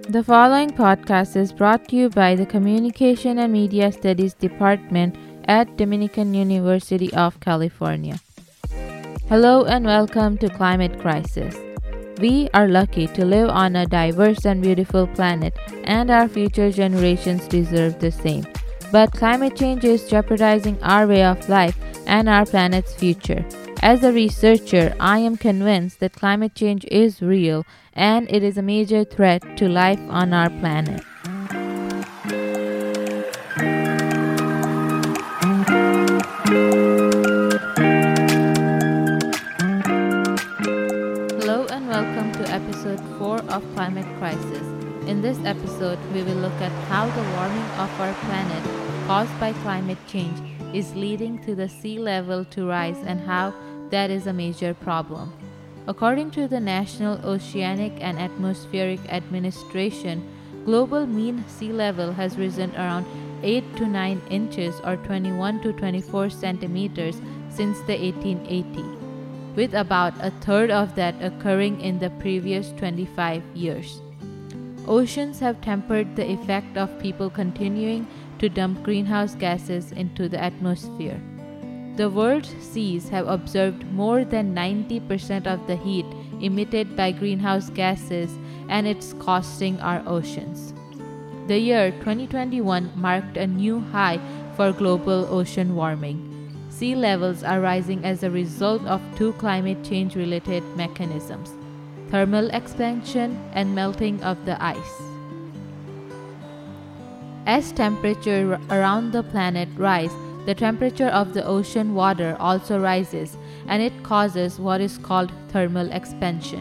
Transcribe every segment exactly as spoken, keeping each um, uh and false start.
The following podcast is brought to you by the Communication and Media Studies Department at Dominican University of California. Hello and welcome to Climate Crisis. We are lucky to live on a diverse and beautiful planet, and our future generations deserve the same. But climate change is jeopardizing our way of life and our planet's future. As a researcher, I am convinced that climate change is real and it is a major threat to life on our planet. Hello and welcome to episode four of Climate Crisis. In this episode, we will look at how the warming of our planet caused by climate change is leading to the sea level to rise and how that is a major problem. According to the National Oceanic and Atmospheric Administration, global mean sea level has risen around eight to nine inches or twenty-one to twenty-four centimeters since the eighteen eighties, with about a third of that occurring in the previous twenty-five years. Oceans have tempered the effect of people continuing to dump greenhouse gases into the atmosphere. The world's seas have absorbed more than ninety percent of the heat emitted by greenhouse gases, and it's costing our oceans. The year twenty twenty-one marked a new high for global ocean warming. Sea levels are rising as a result of two climate change-related mechanisms: thermal expansion and melting of the ice. As temperature around the planet rise, the temperature of the ocean water also rises, and it causes what is called thermal expansion.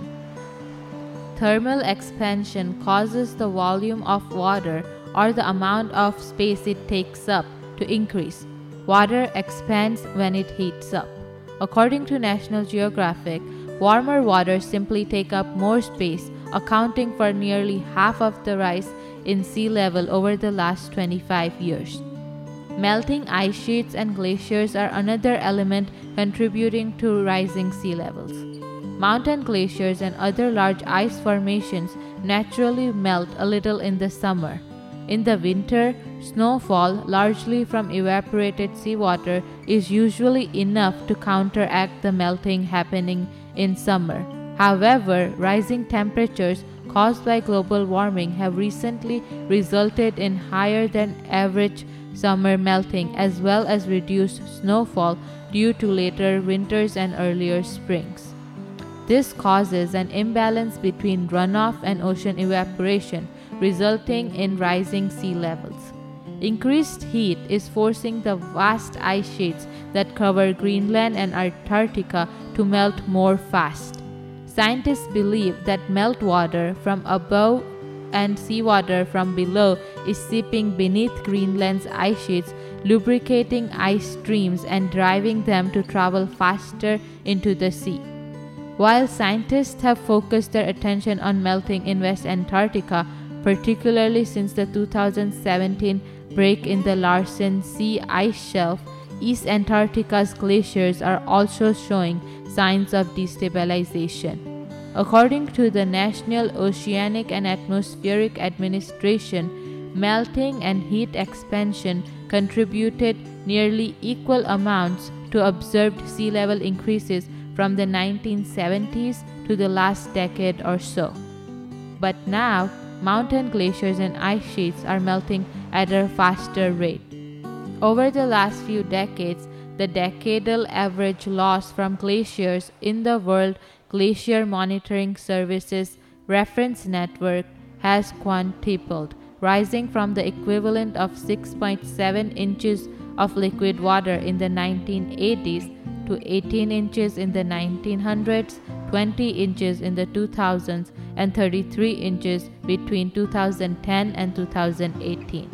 Thermal expansion causes the volume of water, or the amount of space it takes up, to increase. Water expands when it heats up. According to National Geographic, warmer waters simply take up more space, accounting for nearly half of the rise in sea level over the last twenty-five years. Melting ice sheets and glaciers are another element contributing to rising sea levels. Mountain glaciers and other large ice formations naturally melt a little in the summer. In the winter, snowfall, largely from evaporated seawater, is usually enough to counteract the melting happening in summer. However, rising temperatures caused by global warming have recently resulted in higher than average summer melting, as well as reduced snowfall due to later winters and earlier springs. This causes an imbalance between runoff and ocean evaporation, resulting in rising sea levels. Increased heat is forcing the vast ice sheets that cover Greenland and Antarctica to melt more fast. Scientists believe that meltwater from above and seawater from below is seeping beneath Greenland's ice sheets, lubricating ice streams and driving them to travel faster into the sea. While scientists have focused their attention on melting in West Antarctica, particularly since the two thousand seventeen break in the Larsen C ice shelf, East Antarctica's glaciers are also showing signs of destabilization. According to the National Oceanic and Atmospheric Administration, melting and heat expansion contributed nearly equal amounts to observed sea level increases from the nineteen seventies to the last decade or so. But now, mountain glaciers and ice sheets are melting at a faster rate. Over the last few decades, the decadal average loss from glaciers in the World Glacier Monitoring Services reference network has quintupled, rising from the equivalent of six point seven inches of liquid water in the nineteen eighties to eighteen inches in the nineteen hundreds, twenty inches in the two thousands, and thirty-three inches between two thousand ten and two thousand eighteen.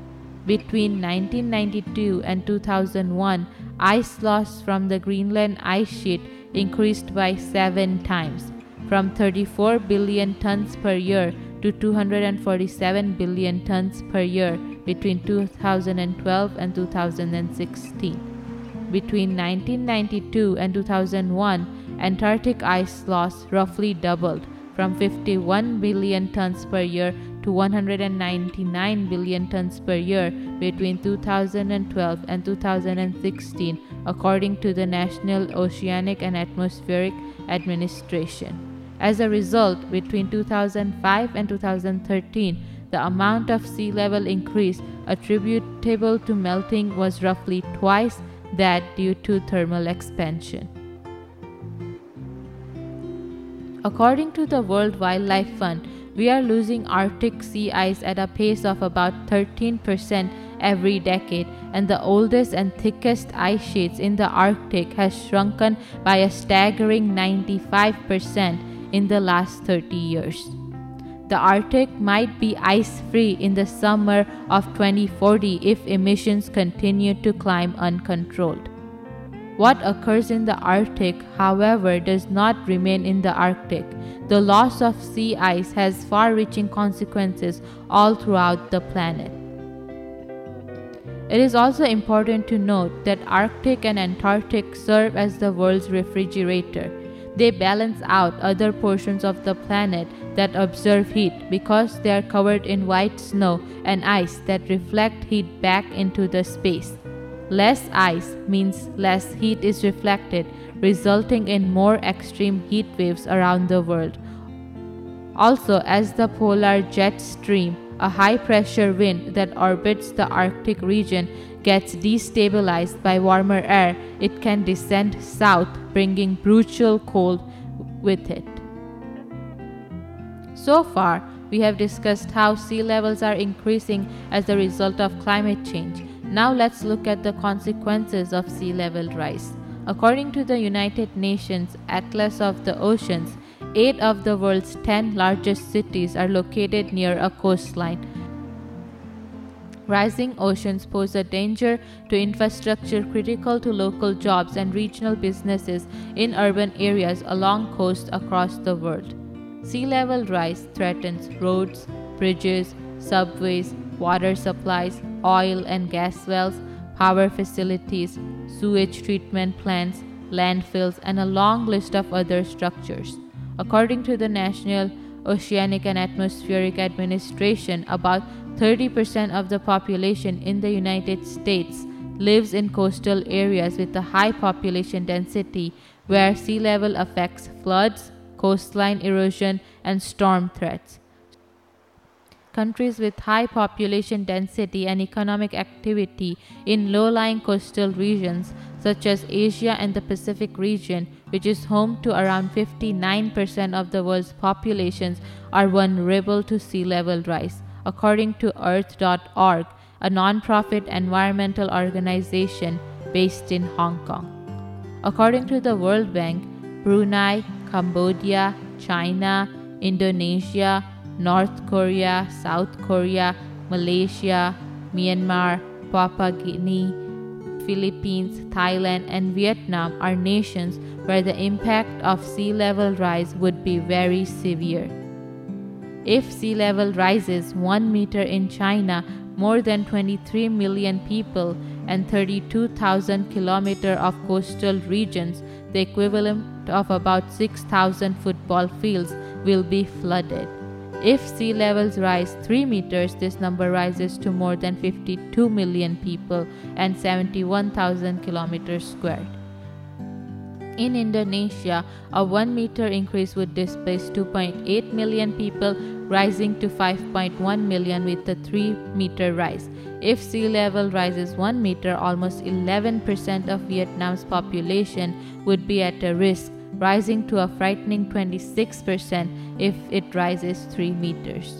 Between nineteen ninety-two and two thousand one, ice loss from the Greenland ice sheet increased by seven times, from thirty-four billion tons per year to two hundred forty-seven billion tons per year between two thousand twelve and two thousand sixteen. Between nineteen ninety-two and two thousand one, Antarctic ice loss roughly doubled, from fifty-one billion tons per year to one hundred ninety-nine billion tons per year between two thousand twelve and two thousand sixteen, according to the National Oceanic and Atmospheric Administration. As a result, between two thousand five and two thousand thirteen, the amount of sea level increase attributable to melting was roughly twice that due to thermal expansion. According to the World Wildlife Fund, we are losing Arctic sea ice at a pace of about thirteen percent every decade, and the oldest and thickest ice sheets in the Arctic has shrunken by a staggering ninety-five percent in the last thirty years. The Arctic might be ice-free in the summer of twenty forty if emissions continue to climb uncontrolled. What occurs in the Arctic, however, does not remain in the Arctic. The loss of sea ice has far-reaching consequences all throughout the planet. It is also important to note that Arctic and Antarctic serve as the world's refrigerator. They balance out other portions of the planet that absorb heat because they are covered in white snow and ice that reflect heat back into the space. Less ice means less heat is reflected, resulting in more extreme heat waves around the world. Also, as the polar jet stream, a high-pressure wind that orbits the Arctic region, gets destabilized by warmer air, it can descend south, bringing brutal cold with it. So far, we have discussed how sea levels are increasing as a result of climate change. Now let's look at the consequences of sea level rise. According to the United Nations Atlas of the Oceans, eight of the world's ten largest cities are located near a coastline. Rising oceans pose a danger to infrastructure critical to local jobs and regional businesses in urban areas along coasts across the world. Sea level rise threatens roads, bridges, subways, water supplies, oil and gas wells, power facilities, sewage treatment plants, landfills, and a long list of other structures. According to the National Oceanic and Atmospheric Administration, about thirty percent of the population in the United States lives in coastal areas with a high population density where sea level affects floods, coastline erosion, and storm threats. Countries with high population density and economic activity in low-lying coastal regions such as Asia and the Pacific region, which is home to around fifty-nine percent of the world's populations, are vulnerable to sea level rise, according to earth dot org, a non-profit environmental organization based in Hong Kong. According to the World Bank, Brunei, Cambodia, China, Indonesia, North Korea, South Korea, Malaysia, Myanmar, Papua New Guinea, Philippines, Thailand, and Vietnam are nations where the impact of sea level rise would be very severe. If sea level rises one meter in China, more than twenty-three million people and thirty-two thousand kilometers of coastal regions, the equivalent of about six thousand football fields, will be flooded. If sea levels rise three meters, this number rises to more than fifty-two million people and seventy-one thousand kilometers squared. In Indonesia, a one meter increase would displace two point eight million people, rising to five point one million with a three meter rise. If sea level rises one meter, almost eleven percent of Vietnam's population would be at a risk, rising to a frightening twenty-six percent if it rises three meters.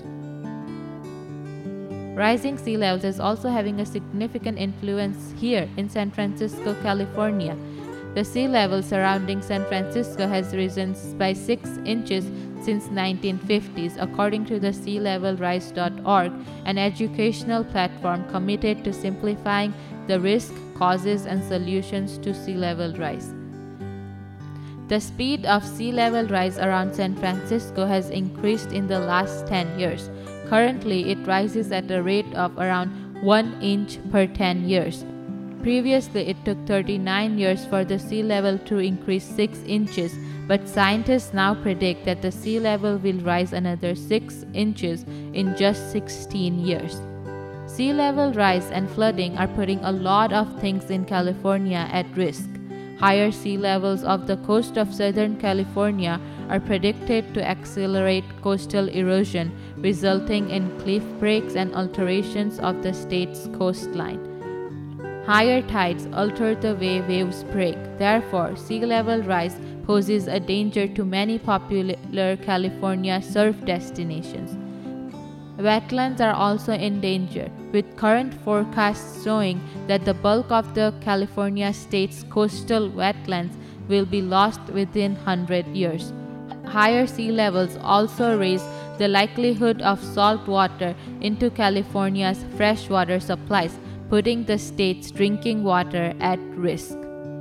Rising sea levels is also having a significant influence here in San Francisco, California. The sea level surrounding San Francisco has risen by six inches since nineteen fifties, according to the sea level rise dot org, an educational platform committed to simplifying the risk, causes, and solutions to sea level rise. The speed of sea level rise around San Francisco has increased in the last ten years. Currently, it rises at a rate of around one inch per ten years. Previously, it took thirty-nine years for the sea level to increase six inches, but scientists now predict that the sea level will rise another six inches in just sixteen years. Sea level rise and flooding are putting a lot of things in California at risk. Higher sea levels of the coast of Southern California are predicted to accelerate coastal erosion, resulting in cliff breaks and alterations of the state's coastline. Higher tides alter the way waves break. Therefore, sea level rise poses a danger to many popular California surf destinations. Wetlands are also in danger, with current forecasts showing that the bulk of the California state's coastal wetlands will be lost within one hundred years. Higher sea levels also raise the likelihood of salt water into California's freshwater supplies, putting the state's drinking water at risk.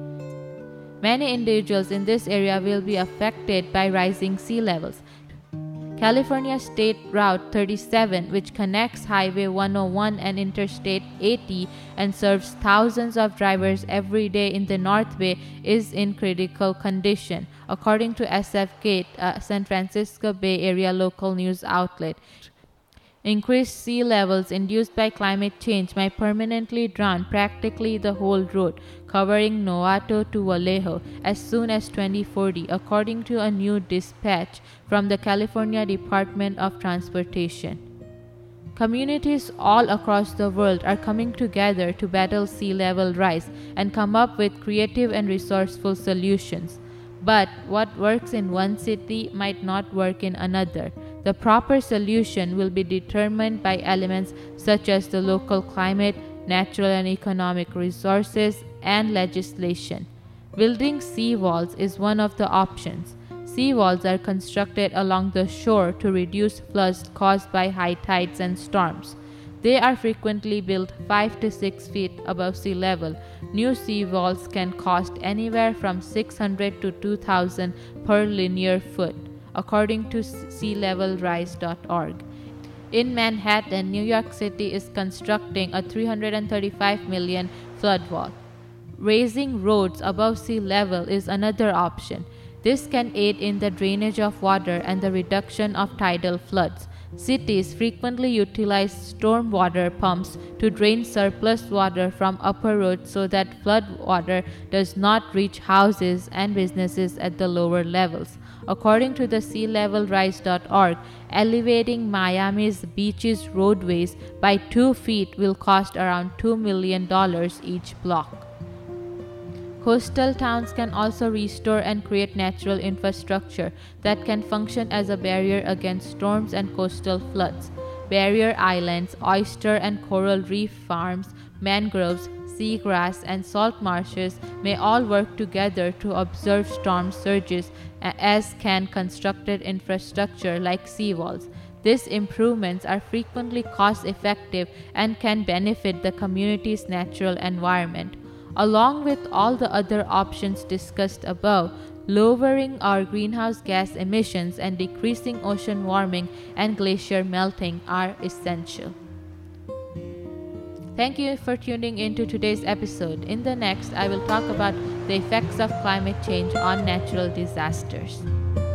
Many individuals in this area will be affected by rising sea levels. California State Route thirty-seven, which connects Highway one oh one and Interstate eighty and serves thousands of drivers every day in the North Bay, is in critical condition, according to S F Gate, a San Francisco Bay Area local news outlet. Increased sea levels induced by climate change might permanently drown practically the whole road, covering Novato to Vallejo, as soon as twenty forty, according to a new dispatch from the California Department of Transportation. Communities all across the world are coming together to battle sea level rise and come up with creative and resourceful solutions. But what works in one city might not work in another. The proper solution will be determined by elements such as the local climate, natural and economic resources, and legislation. Building seawalls is one of the options. Seawalls are constructed along the shore to reduce floods caused by high tides and storms. They are frequently built five to six feet above sea level. New seawalls can cost anywhere from six hundred to two thousand per linear foot, according to sea level rise dot org. In Manhattan, New York City is constructing a three hundred thirty-five million dollars flood wall. Raising roads above sea level is another option. This can aid in the drainage of water and the reduction of tidal floods. Cities frequently utilize stormwater pumps to drain surplus water from upper roads so that flood water does not reach houses and businesses at the lower levels. According to the sea level rise dot org, elevating Miami's beaches roadways by two feet will cost around two million dollars each block. Coastal towns can also restore and create natural infrastructure that can function as a barrier against storms and coastal floods. Barrier islands, oyster and coral reef farms, mangroves, seagrass, and salt marshes may all work together to absorb storm surges, as can constructed infrastructure like seawalls. These improvements are frequently cost-effective and can benefit the community's natural environment. Along with all the other options discussed above, lowering our greenhouse gas emissions and decreasing ocean warming and glacier melting are essential. Thank you for tuning into today's episode. In the next, I will talk about the effects of climate change on natural disasters.